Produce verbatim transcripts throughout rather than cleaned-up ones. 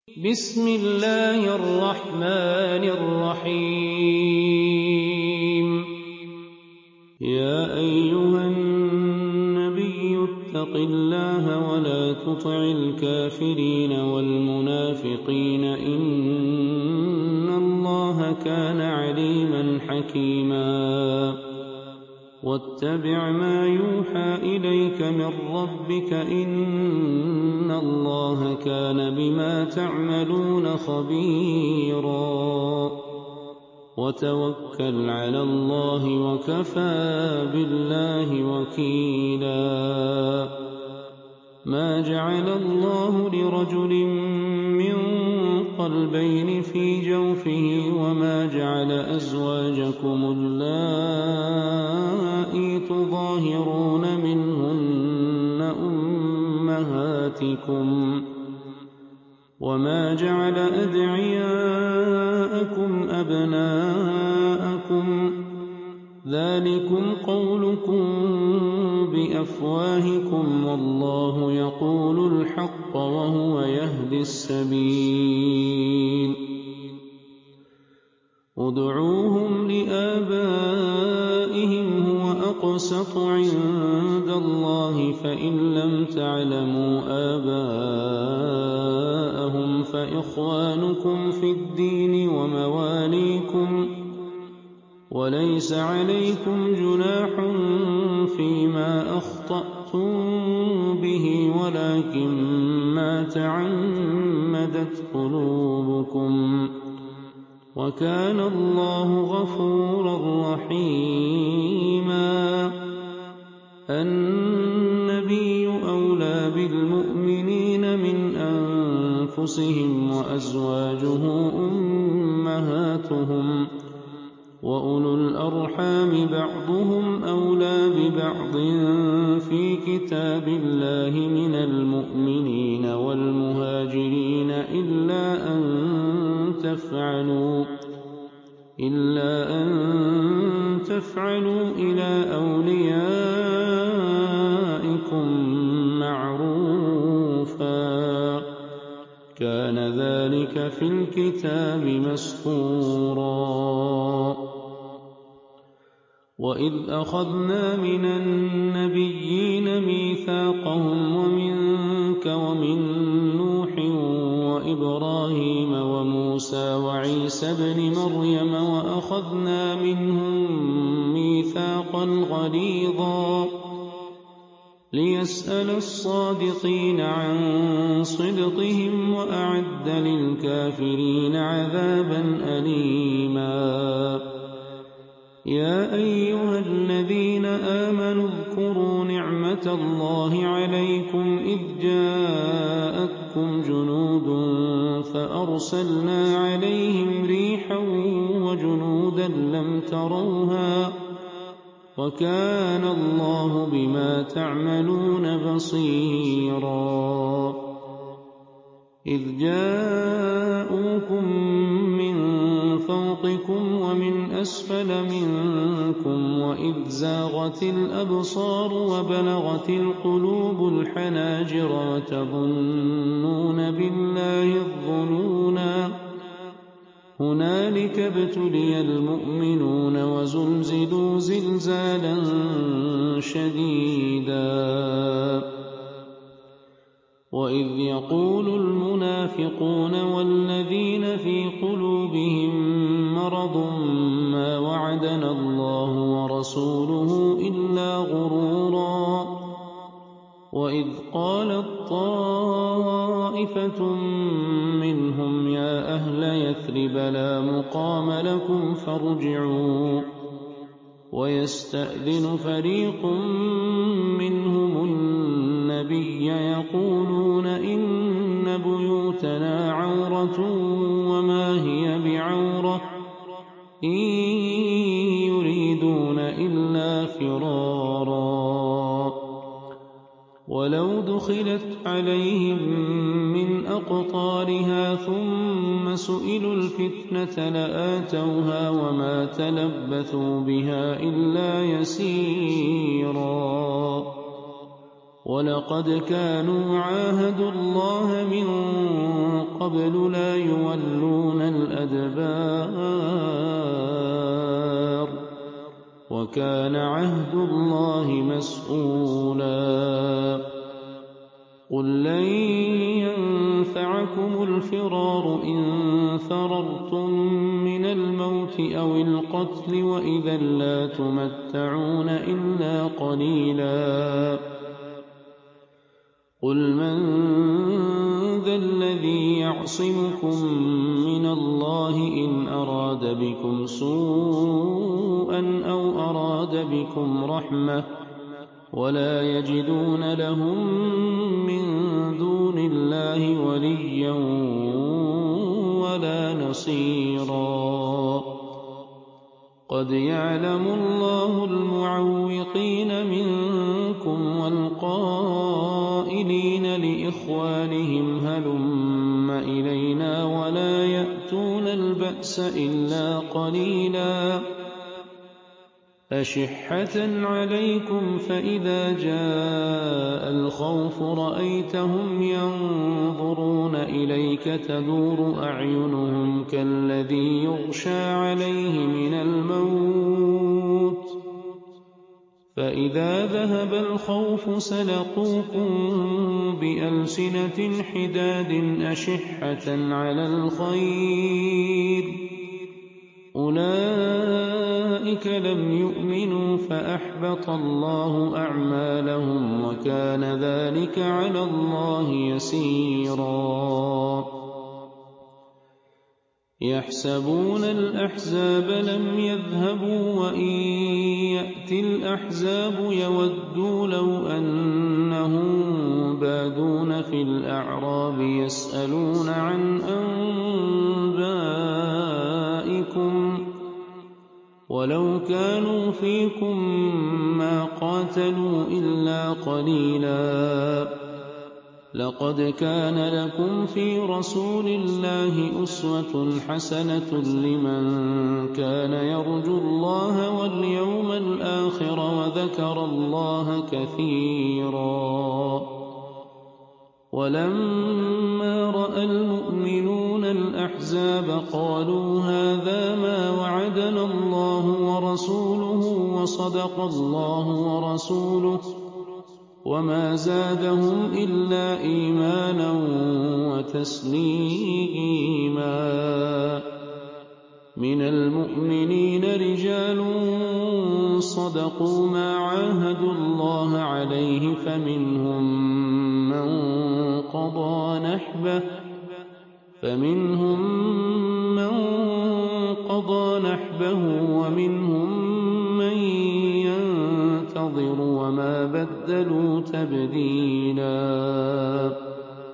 بسم الله الرحمن الرحيم يا أيها النبي اتق الله ولا تطع الكافرين والمنافقين إن الله كان عليما حكيما واتبع ما يوحى إليك من ربك إن الله كان بما تعملون خبيرا وتوكل على الله وكفى بالله وكيلا ما جعل الله لرجل من قلبين في جوفه وما جعل أزواجكم اللائي تظاهرون منهن أمهاتكم وما جعل أدعياءكم أبناءكم ذلكم قولكم بأفواهكم والله يقول الحق وهو يهدي السبيل ادعوهم لآبائهم هو أقسط عند الله فإن لم تعلموا آباءهم فإخوانكم في الدين ومواليكم وليس عليكم جناح فيما أخطأتم به ولكن ما تعمدت قلوبكم وكان الله غفورا رحيما النبي أولى بالمؤمنين من أنفسهم وأزواجه أمهاتهم وأولو الأرحام بعضهم أولى ببعض في كتاب الله من المؤمنين والمهاجرين إلا أن تفعلوا إلا أن تفعلوا إلى أوليائكم معروفا كان ذلك في الكتاب مسطورا وإذ أخذنا من النبيين ميثاقهم ومنك ومن نوح وإبراهيم وموسى وعيسى ابن مريم وأخذنا منهم ميثاقا غليظا ليسأل الصادقين عن صدقهم وأعد للكافرين عذابا أليما يا أيها الذين آمنوا اذكروا نعمة الله عليكم إذ جاءتكم جنود فأرسلنا عليهم ريحا وجنودا لم تروها وكان الله بما تعملون بصيرا إذ جاءوكم من فوقكم ومن أسفل منكم وإذ زاغت الأبصار وبلغت القلوب الحناجر وتظنون بالله الظنونا هنالك ابتلي المؤمنون وزلزلوا زلزالا شديدا وإذ يقول المنافقون والذين في قلوبهم مرض ما وعدنا الله ورسوله إلا غرورا وإذ قالت طائفة منهم يا أهل يثرب لا مقام لكم فارجعوا ويستأذن فريق منهم النبي يقولون إن بيوتنا عورة وما هي بعورة إن يريدون إلا فرارا ولو دخلت عليهم من أقطارها ثم سئلوا الفتنة لآتوها وما تلبثوا بها إلا يسيرا وَلَقَدْ كَانُوا عَاهَدُوا اللَّهَ مِن قَبْلُ لَا يُوَلُّونَ الْأَدْبَارَ ۚ وَكَانَ عَهْدُ اللَّهِ مَسْئُولًا قُل لَّن يَنفَعَكُمُ الْفِرَارُ إِن فَرَرْتُم مِّنَ الْمَوْتِ أَوِ الْقَتْلِ وَإِذًا لَّا تُمَتَّعُونَ إِلَّا قَلِيلًا قُلْ مَن ذَا الَّذِي يَعْصِمُكُم مِّنَ اللَّهِ إِنْ أَرَادَ بِكُمْ سُوءًا أَوْ أَرَادَ بِكُمْ رَحْمَةً وَلَا يَجِدُونَ لَهُم مِّن دُونِ اللَّهِ وَلِيًّا وَلَا نَصِيرًا قَدْ يَعْلَمُ اللَّهُ الْمُعَوِّقِينَ مِنكُمْ وَالْقَائِلِينَ لِإِخْوَانِهِمْ هَلُمَّ إِلَيْنَا وَلَا يَأْتُونَ الْبَأْسَ إِلَّا قَلِيلًا أَشِحَّةً عَلَيْكُمْ فَإِذَا جَاءَ الْخَوْفُ رَأَيْتَهُمْ يَنظُرُونَ إِلَيْكَ تَدُورُ أَعْيُنُهُمْ كَالَّذِي يُغْشَىٰ عَلَيْهِ مِنَ الْمَوْتِ فَإِذَا ذَهَبَ الْخَوْفُ سَلَقُوكُم بِأَلْسِنَةٍ حِدَادٍ أَشِحَّةً عَلَى الْخَيْرِ ۚ أُولَٰئِكَ لَمْ يُؤْمِنُوا فَأَحْبَطَ اللَّهُ أَعْمَالَهُمْ وَكَانَ ذَٰلِكَ عَلَى اللَّهِ يَسِيرًا يَحْسَبُونَ الْأَحْزَابَ لَمْ يَذْهَبُوا وَإِن يَأْتِ الْأَحْزَابُ يَوَدُّوا لَوْ أَنَّهُم بَادُونَ فِي الْأَعْرَابِ يَسْأَلُونَ عَنْ أَنبَائِكُمْ ۖ وَلَوْ كَانُوا فِيكُم مَّا قَاتَلُوا إِلَّا قَلِيلًا لَقَدْ كَانَ لَكُمْ فِي رَسُولِ اللَّهِ أُسْوَةٌ حَسَنَةٌ لِّمَن كَانَ يَرْجُو اللَّهَ وَالْيَوْمَ الْآخِرَ وَذَكَرَ اللَّهَ كَثِيرًا وَلَمَّا رَأَى الْمُؤْمِنُونَ الْأَحْزَابَ قَالُوا هَٰذَا مَا وَعَدَنَا اللَّهُ وَرَسُولُهُ وَصَدَقَ اللَّهُ وَرَسُولُهُ وَمَا زَادَهُمْ إِلَّا إِيمَانًا وَتَسْلِيمًا مِّنَ الْمُؤْمِنِينَ رِجَالٌ صَدَقُوا مَا عَاهَدُوا اللَّهَ عَلَيْهِ فَمِنْهُم مَّن قَضَىٰ نَحْبَهُ فَمِنْهُم مَّن قَضَىٰ نَحْبَهُ وَمِنْهُم مَّن يَنتَظِرُ وَمَا بَدَّلُوا تَبْدِيلًا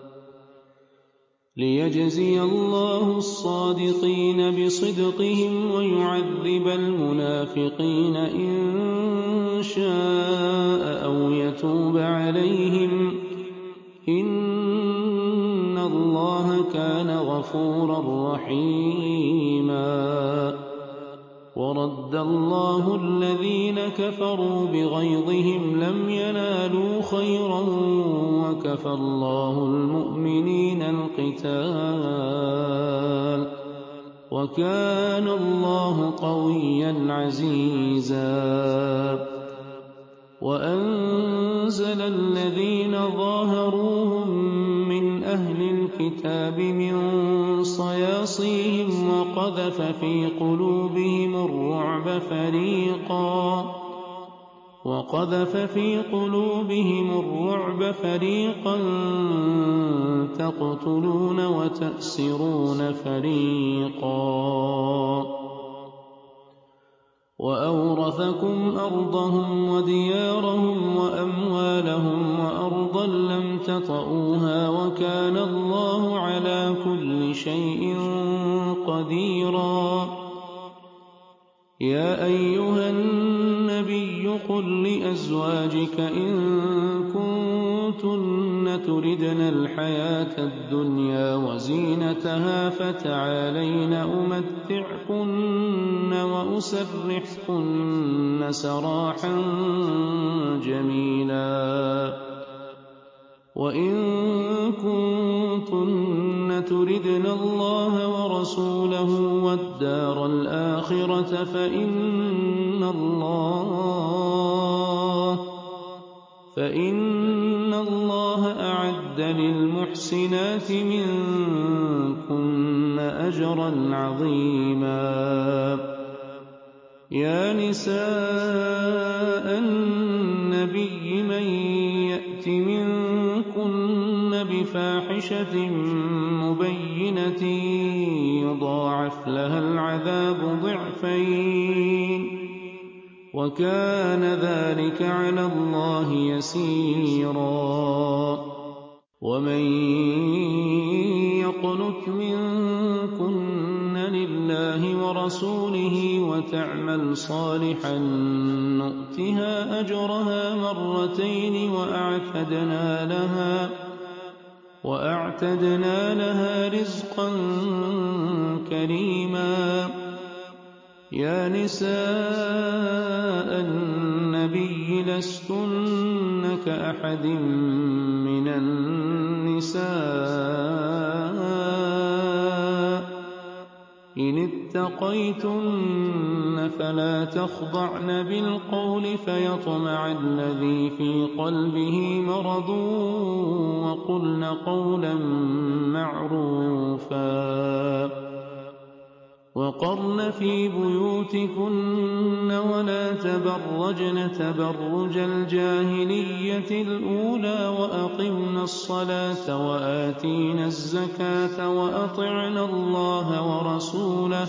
لِيَجْزِيَ اللَّهُ الصَّادِقِينَ بِصِدْقِهِمْ وَيُعَذِّبَ الْمُنَافِقِينَ إِن شَاءَ أَوْ يَتُوبَ عَلَيْهِمْ ۚ إِنَّ اللَّهَ كَانَ غَفُورًا رَّحِيمًا وَرَدَّ اللَّهُ الَّذِينَ كَفَرُوا بِغَيْظِهِمْ لَمْ يَنَالُوا خَيْرًا وَكَفَى اللَّهُ الْمُؤْمِنِينَ الْقِتَالَ وَكَانَ اللَّهُ قَوِيًّا عَزِيزًا وَأَنزَلَ الَّذِينَ ظَاهَرُوهُم مِّنْ أَهْلِ الْكِتَابِ مِن صَيَاصِيهِمْ وَقَذَفَ فِي قُلُوبِهِمُ الرُّعْبَ فَرِيقًا وَقَذَفَ فِي قُلُوبِهِمُ الرُّعْبَ فَرِيقًا تَقْتُلُونَ وَتَأْسِرُونَ فَرِيقًا وَأَوْرَثَكُمْ أَرْضَهُمْ وَدِيَارَهُمْ وَأَمْوَالَهُمْ وَأَرْضًا لَّمْ تَطَئُوهَا وَكَانَ اللَّهُ عَلَىٰ كُلِّ شَيْءٍ قَدِيرًا يَا أَيُّهَا النَّبِيُّ قُل لِّأَزْوَاجِكَ إِن كُنتُنَّ تُرِدْنَ الْحَيَاةَ الدُّنْيَا وَزِينَتَهَا فَتَعَالَيْنَ أُمَتِّعْكُنَّ وَأُسَرِّحْكُنَّ سَرَاحًا جَمِيلًا وَإِن كُنتُنَّ تُرِدْنَ اللَّهَ وَرَسُولَهُ وَالدَّارَ الْآخِرَةَ فَإِنَّ اللَّهَ فَإِنَّ اللَّهَ أَعَدَّ لِلْمُحْسِنَاتِ مِنكُنَّ أَجْرًا عَظِيمًا. يَا نِسَاءَ النَّبِيِّ مَن يَأْتِ مِنكُنَّ بِفَاحِشَةٍ مُّبَيِّنَةٍ يُضَاعَفْ لَهَا الْعَذَابُ ضِعْفَيْنِ ۚ وَكَانَ ذَٰلِكَ عَلَى اللَّهِ يَسِيرًا. وَمَن يَقْنُتْ مِنكُنَّ لِلَّهِ وَرَسُولِهِ وَتَعْمَلْ صَالِحًا نُّؤْتِهَا أَجْرَهَا مَرَّتَيْنِ وَأَعْتَدْنَا لَهَا وَأَعْتَدْنَا لَهَا رِزْقًا كَرِيمًا. يَا نِسَاءَ النَّبِيِّ لَسْتُنَّ كَأَحَدٍ مِّنَ النِّسَاءِ إِنِ اتَّقَيْتُنَّ فَلَا تَخْضَعْنَ بِالْقَوْلِ فَيَطْمَعَ الَّذِي فِي قَلْبِهِ مَرَضٌ وَقُلْنَ قَوْلًا مَّعْرُوفًا. وَقَرْنَ فِي بُيُوتِكُنَّ وَلَا تَبَرَّجْنَ تَبَرُّجَ الْجَاهِلِيَّةِ الْأُولَىٰ وَأَقِمْنَ الصَّلَاةَ وَآتِينَ الزَّكَاةَ وَأَطِعْنَ اللَّهَ وَرَسُولَهُ ۚ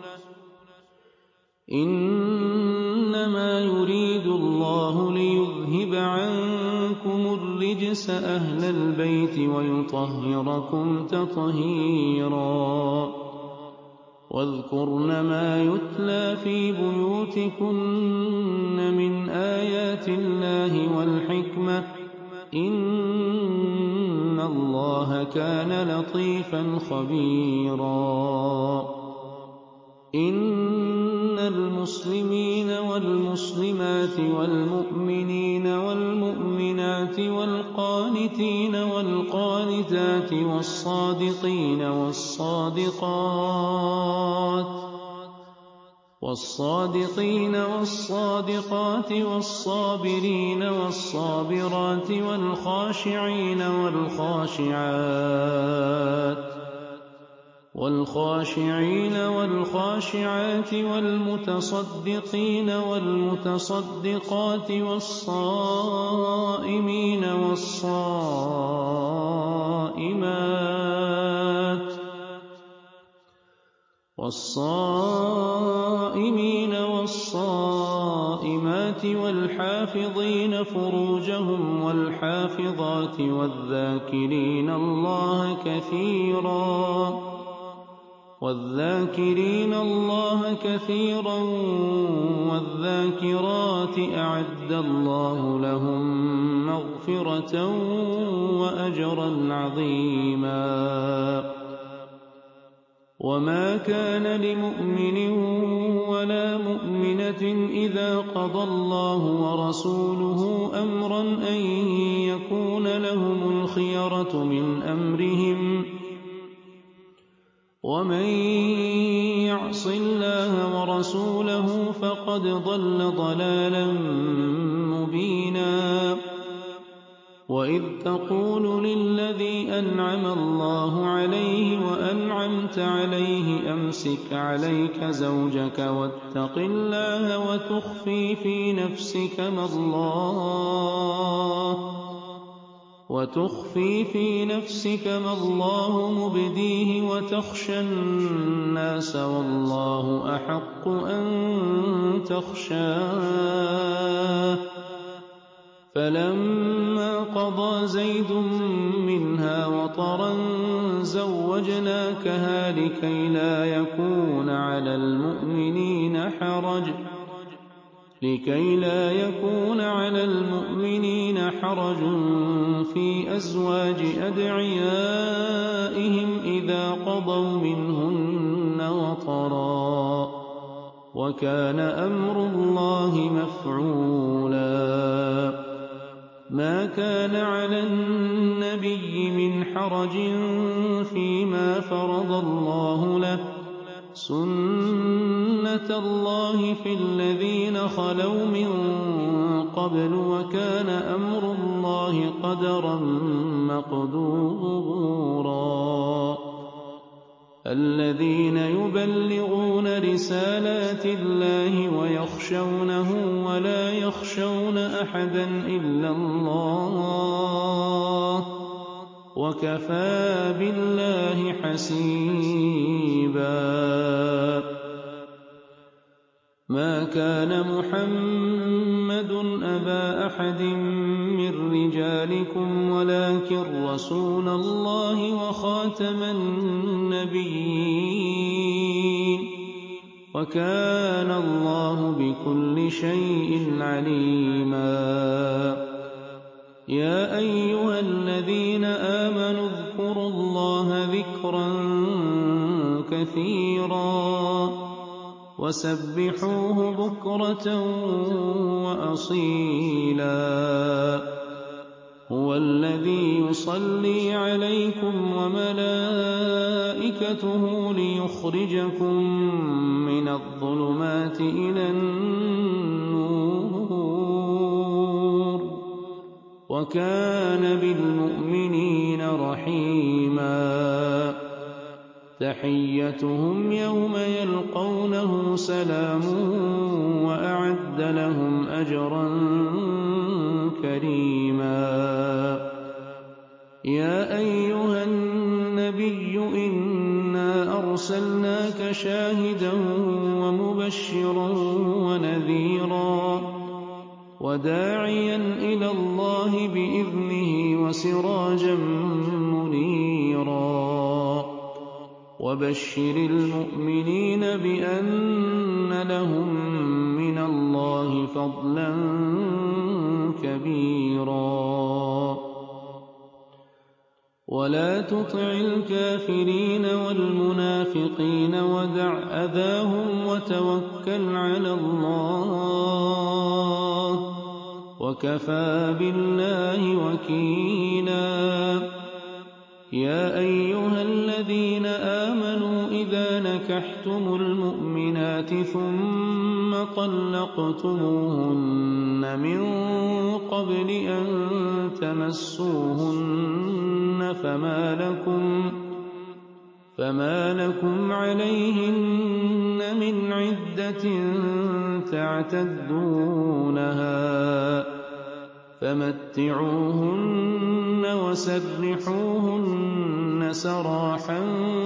إِنَّمَا يُرِيدُ اللَّهُ لِيُذْهِبَ عَنكُمُ الرِّجْسَ أَهْلَ الْبَيْتِ وَيُطَهِّرَكُمْ تَطْهِيرًا. وَاذْكُرْنَ مَا يُتْلَىٰ فِي بُيُوتِكُنَّ مِنْ آيَاتِ اللَّهِ وَالْحِكْمَةِ ۚ إِنَّ اللَّهَ كَانَ لَطِيفًا خَبِيرًا. إِنَّ الْمُسْلِمِينَ وَالْمُسْلِمَاتِ وَالْمُؤْمِنِينَ وَالْمُؤْمِنَاتِ وَالْقَانِتِينَ وَالْقَانِتَاتِ وَالصَّادِقِينَ وَالصَّادِقَاتِ وَالصَّادِقِينَ وَالصَّادِقَاتِ وَالصَّابِرِينَ وَالصَّابِرَاتِ وَالْخَاشِعِينَ وَالْخَاشِعَاتِ والخاشعين والخاشعات والمتصدقين والمتصدقات والصائمين والصائمات والصائمين والصائمات والحافظين فروجهم والحافظات والذاكرين الله كثيرا والذاكرين الله كثيرا والذاكرات أعد الله لهم مغفرة وأجرا عظيما. وما كان لمؤمن ولا مؤمنة إذا قضى الله ورسوله أمرا أن يكون لهم الخيرة من أمرهم، ومن يعص الله ورسوله فقد ضل ضلالا مبينا. وإذ تقول للذي أنعم الله عليه وأنعمت عليه أمسك عليك زوجك واتق الله وتخفي في نفسك ما الله وتخفي في نفسك ما الله مبديه وتخشى الناس والله أحق أن تخشاه. فلما قضى زيد منها وطرا زوجناكها لكي لا يكون على المؤمنين حرج لكي لا يكون على المؤمنين حرج في أزواج أدعيائهم إذا قضوا منهن وطرا، وكان أمر الله مفعولا. مَا كَانَ عَلَى النَّبِيِّ مِنْ حَرَجٍ فِيمَا فَرَضَ اللَّهُ لَهُ ۖ سُنَّةَ اللَّهِ فِي الَّذِينَ خَلَوْا مِن قَبْلُ ۚ وَكَانَ أَمْرُ اللَّهِ قَدَرًا مَّقْدُورًا الَّذِينَ يُبَلِّغُونَ رِسَالَاتِ اللَّهِ وَيَخْشَوْنَهُ وَلَا يَخْشَوْنَ أَحَدًا إِلَّا اللَّهَ ۗ وَكَفَىٰ بِاللَّهِ حَسِيبًا. مَا كَانَ مُحَمَّدٌ أَبَا أَحَدٍ مِّن رِّجَالِكُمْ وَلَٰكِن رَّسُولَ اللَّهِ وَخَاتَمَ النَّبِيِّينَ ۗ وَكَانَ اللَّهُ بِكُلِّ شَيْءٍ عَلِيمًا. يَا أَيُّهَا الَّذِينَ آمَنُوا اذْكُرُوا اللَّهَ ذِكْرًا كَثِيرًا وَسَبِّحُوهُ بُكْرَةً وَأَصِيلًا. هُوَ الَّذِي يُصَلِّي عَلَيْكُمْ وَمَلَائِكَتُهُ لِيُخْرِجَكُم مِّنَ الظُّلُمَاتِ إِلَى النُّورِ ۚ وَكَانَ بِالْمُؤْمِنِينَ رَحِيمًا. تَحِيَّتُهُمْ يَوْمَ يَلْقَوْنَهُ سَلَامٌ ۚ وَأَعَدَّ لَهُمْ أَجْرًا كَرِيمًا. يَا أَيُّهَا النَّبِيُّ إِنَّا أَرْسَلْنَاكَ شَاهِدًا وَمُبَشِّرًا وَنَذِيرًا وَدَاعِيًا إِلَى اللَّهِ بِإِذْنِهِ وَسِرَاجًا مُّنِيرًا. وَبَشِّرِ الْمُؤْمِنِينَ بِأَنَّ لَهُم مِّنَ اللَّهِ فَضْلًا كَبِيرًا. وَلَا تُطِعِ الْكَافِرِينَ وَالْمُنَافِقِينَ وَدَعْ أَذَاهُمْ وَتَوَكَّلْ عَلَى اللَّهِ ۚ وَكَفَىٰ بِاللَّهِ وَكِيلًا. يَا أَيُّهَا الَّذِينَ آمَنُوا إِذَا نَكَحْتُمُ الْمُؤْمِنَاتِ ثُمَّ طَلَّقْتُمُوهُنَّ مِن قَبْلِ أَن تَمَسُّوهُنَّ فَمَا لَكُمْ عَلَيْهِنَّ مِنْ عِدَّةٍ تَعْتَدُّونَهَا ۖ فَمَتِّعُوهُنَّ وَسَرِّحُوهُنَّ سَرَاحًا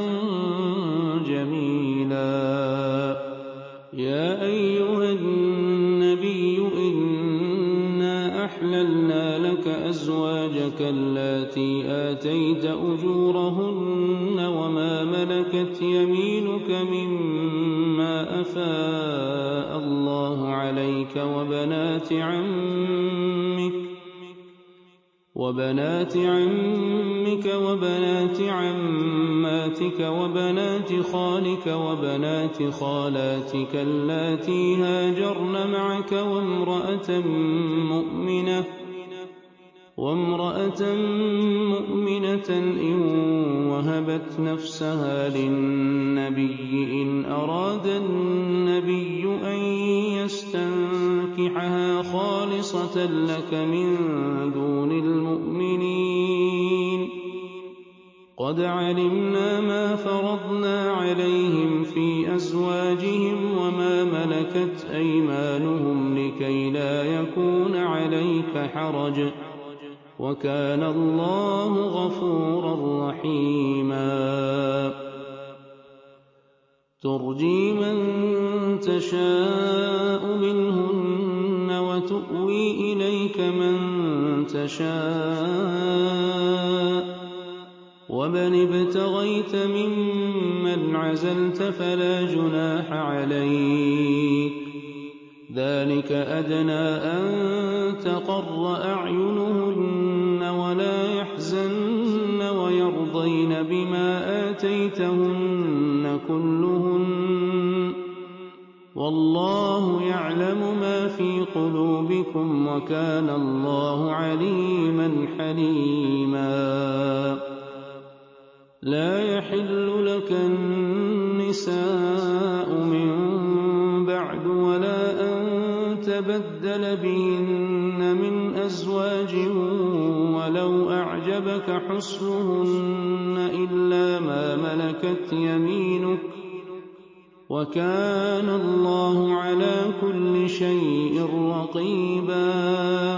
جَمِيلًا. يَا أَيُّهَا النَّبِيُّ إِنَّا أَحْلَلْنَا لَكَ أَزْوَاجَكَ اللَّاتِي آتَيْتَ أُجُورَهُنَّ وَمَا مَلَكَتْ يَمِينُكَ مِمَّا أَفَاءَ اللَّهُ عَلَيْكَ وَبَنَاتِ عَمِّكَ وَبَنَاتِ عَمَّاتِكَ وَبَنَاتِ خَالِكَ وَبَنَاتِ خَالَاتِكَ اللَّاتِي هَاجَرْنَ مَعَكَ وَامْرَأَةً مُّؤْمِنَةً إِن وَهَبَتْ نَفْسَهَا لِلنَّبِيِّ إِنْ أَرَادَ النَّبِيُّ أَن يَسْتَنكِحَهَا خَالِصَةً لَّكَ مِن دُونِ الْمُؤْمِنِينَ ۗ قَدْ عَلِمْنَا مَا فَرَضْنَا عَلَيْهِمْ فِي أَزْوَاجِهِمْ وَمَا مَلَكَتْ أَيْمَانُهُمْ لِكَيْ لَا يَكُونَ عَلَيْكَ حَرَجٌ ۗ وَكَانَ اللَّهُ غَفُورًا رَّحِيمًا. تُرْجِي مَن تَشَاءُ مِنْهُنَّ وَتُؤْوِي إِلَيْكَ مَن تَشَاءُ ۖ وَمَنِ ابْتَغَيْتَ مِمَّنْ عَزَلْتَ فَلَا جُنَاحَ عَلَيْكَ ۚ ذَٰلِكَ أَدْنَىٰ أَن تَقَرَّ أَعْيُنُهُنَّ وَلَا يَحْزَنَّ وَيَرْضَيْنَ بِمَا آتَيْتَهُنَّ كُلُّهُنَّ وَاللَّهُ يَعْلَمُ مَا فِي قُلُوبِكُمْ ۚ وَكَانَ اللَّهُ عَلِيمًا حَلِيمًا لَا يَحِلُّ لَكَ النِّسَاءُ مِن بَعْدُ وَلَا أَن تَبَدَّلَ بِهِنَّ مِنْ أَزْوَاجٍ وَلَوْ أَعْجَبَكَ حُسْنُهُنَّ إِلَّا مَا مَلَكَتْ يَمِينُكَ ۗ وَكَانَ اللَّهُ عَلَىٰ كُلِّ شَيْءٍ رَّقِيبًا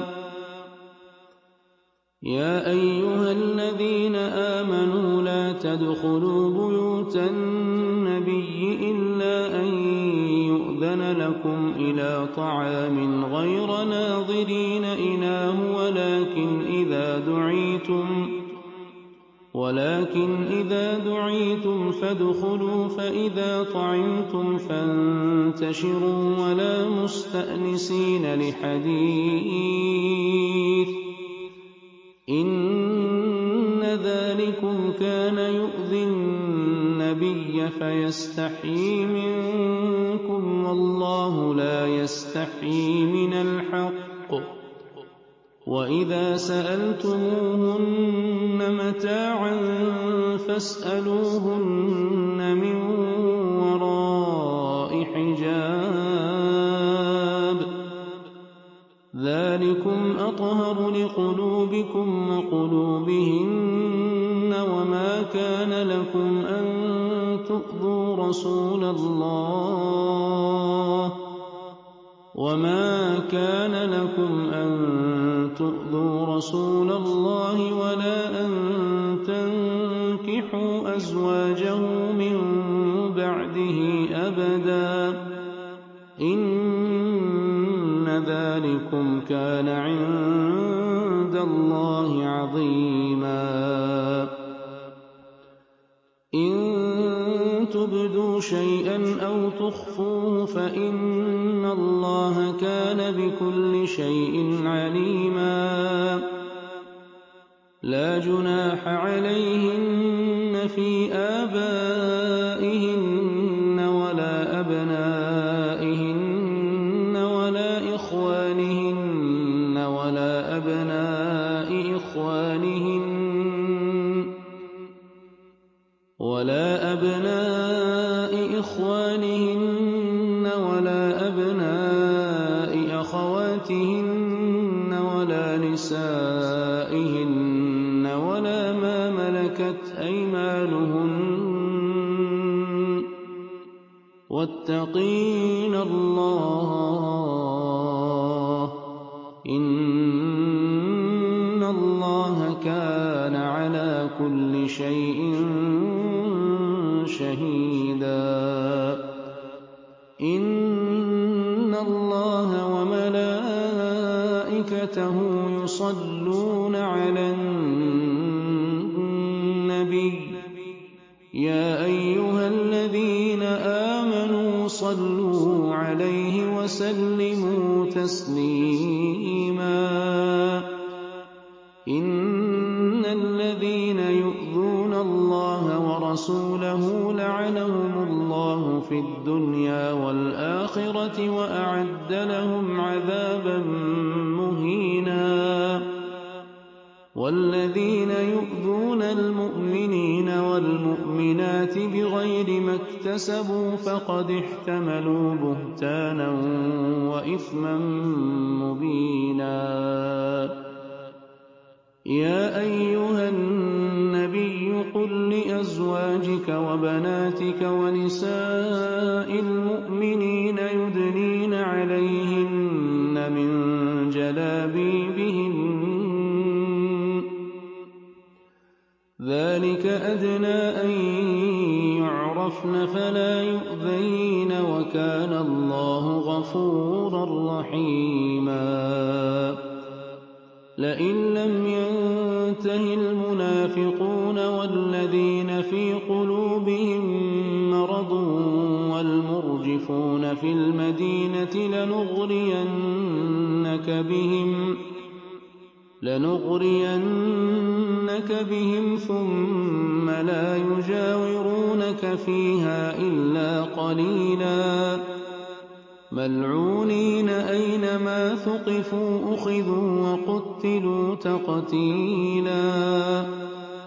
يَا أَيُّهَا الَّذِينَ آمَنُوا لَا تَدْخُلُوا بُيُوتَ النَّبِيِّ إِلَّا أَن يُؤْذَنَ لَكُمْ إِلَىٰ طَعَامٍ غَيْرَ نَاظِرِينَ إِنَاهُ وَلَٰكِنْ إِذَا دُعِيتُمْ ولكن إذا دعيتم فادخلوا فإذا طعمتم فانتشروا ولا مستأنسين لحديث إن ذلكم كان يؤذي النبي فيستحيي منكم والله لا يستحيي من الحق وإذا سألتموهن متاعا فاسألوهن من وراء حجاب ذلكم أطهر لقلوبكم وقلوبهن وما كان لكم أن تؤذوا رسول الله وما كان لكم أن تؤذوا رسول الله ولا أن تنكحوا أزواجه من بعده أبدا إن ذلكم كان عند الله عظيما إن تبدوا شيئا أو تخفوه فإن الله كان بكل شيء عليما لا جناح عليهن في آبائهن ولا أبنائهن ولا إخوانهن ولا أبناء إخوانهن ولا أبناء إخوانهن ولا أبناء أخواتهن ولا نسائهن ولا ما ملكت أيمانهن واتقين الله إن الله كان على كل شيء شهيدا إن الله وملائكته يصلون على النبي يا أيها الذين آمنوا صلوا عليه وسلموا تسليما إن الذين يؤذون الله ورسوله لعنهم الله في الدنيا والآخرة وأعد لهم عذابا مهينا والذين يؤذون المؤمنين والمؤمنات بغير ما اكتسبوا فقد احتملوا بهتانا وإثما مبينا يا أيها النبي قل لأزواجك وبناتك ونساء المؤمنين يدنين عليهن من جلابيبهن ذلك أدنى أن يعرفن فلا يؤذين وكان الله غفورا رحيما لئن لم ينته المنافقون والذين في قلوبهم مرض والمرجفون في المدينة لنغرينك بهم لنغرينك بهم ثم لا يجاورونك فيها إلا قليلا مَّلْعُونِينَ أَيْنَمَا ثُقِفُوا أُخِذُوا وَقُتِّلُوا تَقْتِيلًا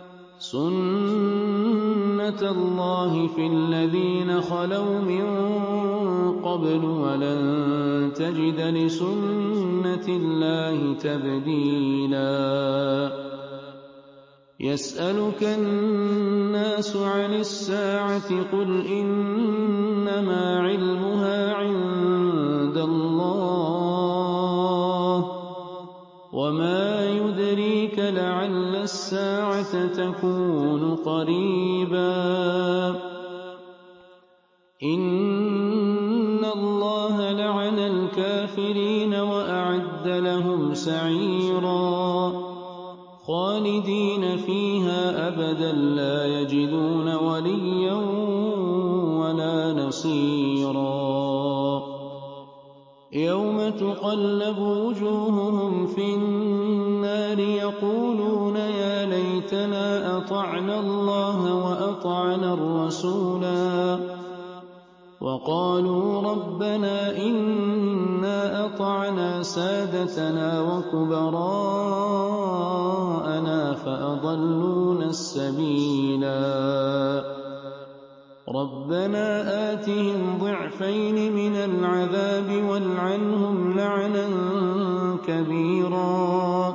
سُنَّتَ اللَّهِ فِي الَّذِينَ خَلَوْا مِن قَبْلُ وَلَن تَجِدَ لِسُنَّتِ اللَّهِ تَبْدِيلًا يَسْأَلُكَ النَّاسُ عَنِ السَّاعَةِ قُلْ إِنَّمَا عِلْمُهَا عِندَ اللَّهِ وَمَا يُدْرِيكَ لَعَلَّ السَّاعَةَ تَكُونُ قَرِيبًا إِنَّ اللَّهَ لَعَنَ الْكَافِرِينَ وَأَعَدَّ لَهُمْ سَعِيرًا خَالِدِينَ فِيهَا أَبَدًا لَّا يَجِدُونَ وَلِيًّا وَلَا نَصِيرًا يَوْمَ تُقَلَّبُ وُجُوهُهُمْ فِي النَّارِ يَقُولُونَ يَا لَيْتَنَا أَطَعْنَا اللَّهَ وَأَطَعْنَا الرَّسُولَا وَقَالُوا رَبَّنَا إِنَّا أَطَعْنَا سَادَتَنَا وَكُبَرَاءَنَا فَأَضَلُّونَا السَّبِيلَا رَبَّنَا آتِهِمْ ضِعْفَيْنِ مِنَ الْعَذَابِ وَالْعَنْهُمْ لَعْنًا كَبِيرًا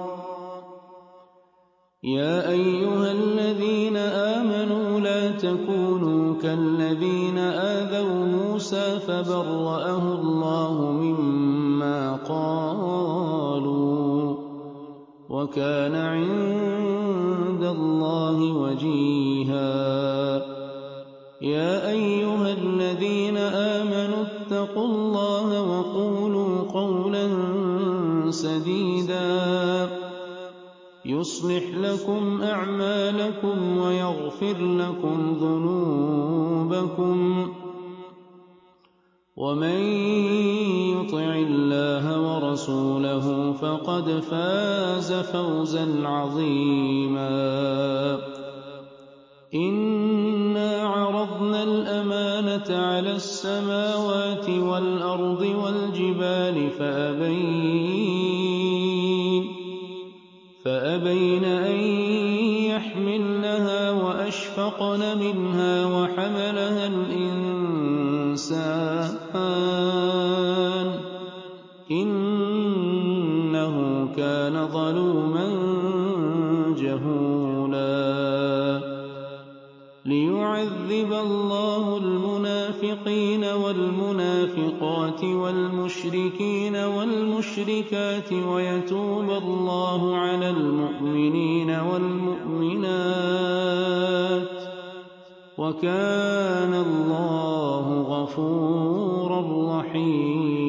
يَا أَيُّهَا الَّذِينَ آمَنُوا لَا تَكُونُوا كَالَّذِينَ آذَوْا مُوسَىٰ فَبَرَّأَهُ اللَّهُ مِمَّا قَالُوا وَكَانَ عِندَ اللَّهِ وَجِيهًا يَا أَيُّهَا الَّذِينَ آمَنُوا اتَّقُوا اللَّهَ وَقُولُوا قَوْلًا سَدِيدًا يُصْلِحْ لَكُمْ أَعْمَالَكُمْ وَيَغْفِرْ لَكُمْ ذُنُوبَكُمْ وَمَن يُطِعِ اللَّهَ وَرَسُولَهُ فَقَدْ فَازَ فَوْزًا عَظِيمًا إِنَّا عَرَضْنَا الْأَمَانَةَ عَلَى السَّمَاوَاتِ وَالْأَرْضِ وَالْجِبَالِ فَأَبَيْنَ فَأَبَيْنَ أَن يَحْمِلْنَهَا وَأَشْفَقْنَ مِنْهَا وَحَمَلَهَا الْإِنسَانُ إِنَّهُ كَانَ ظَلُومًا جَهُولًا لِيُعَذِّبَ اللَّهُ الْمُنَافِقِينَ وَالْمُنَافِقَاتِ وَالْمُشْرِكِينَ وَالْمُشْرِكَاتِ وَيَتُوبَ اللَّهُ عَلَى الْمُؤْمِنِينَ وَالْمُؤْمِنَاتِ وَكَانَ اللَّهُ غَفُورًا رَّحِيمًا